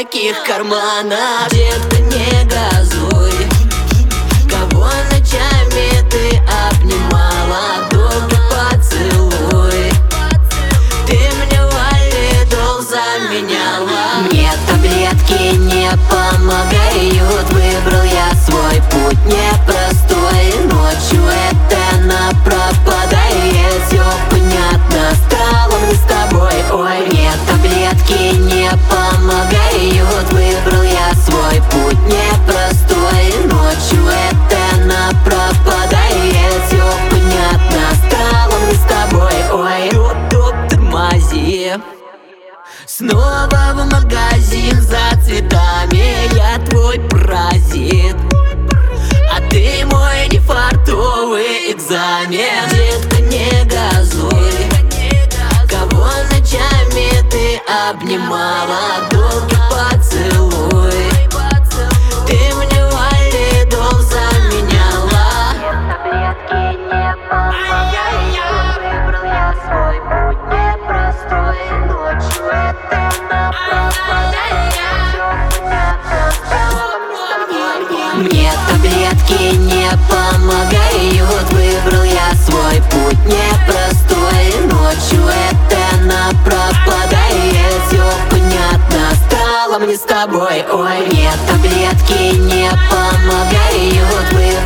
таких карманах. Детка, не газуй. Кого ночами ты обнимала? Долгий поцелуй. Ты мне валидол заменяла. Мне таблетки не помогают. Выбрал я свой путь непростой. Ночью это на пропадает. Все понятно, стало мне с тобой. Ой, мне таблетки не помогают. Выбрал я свой путь непростой. Ночью это на пропадает. Все понятно, стало мне с тобой. Ой, тормози. Снова в магазин за цветами. Я твой паразит, а ты мой нефартовый экзамен. Детка, не газуй. Кого ночами ты обнимала? Долгий поцелуй. Ты мне валидол заменяла. Таблетки не помогают. Выбрал я свой путь непростой. Ночью это на пропадает. Мне таблетки не помогают. Выбрал я свой путь непростой. Ночью это на пропадает. Все понятно, стало мне с тобой. Ой, мне таблетки не помогают.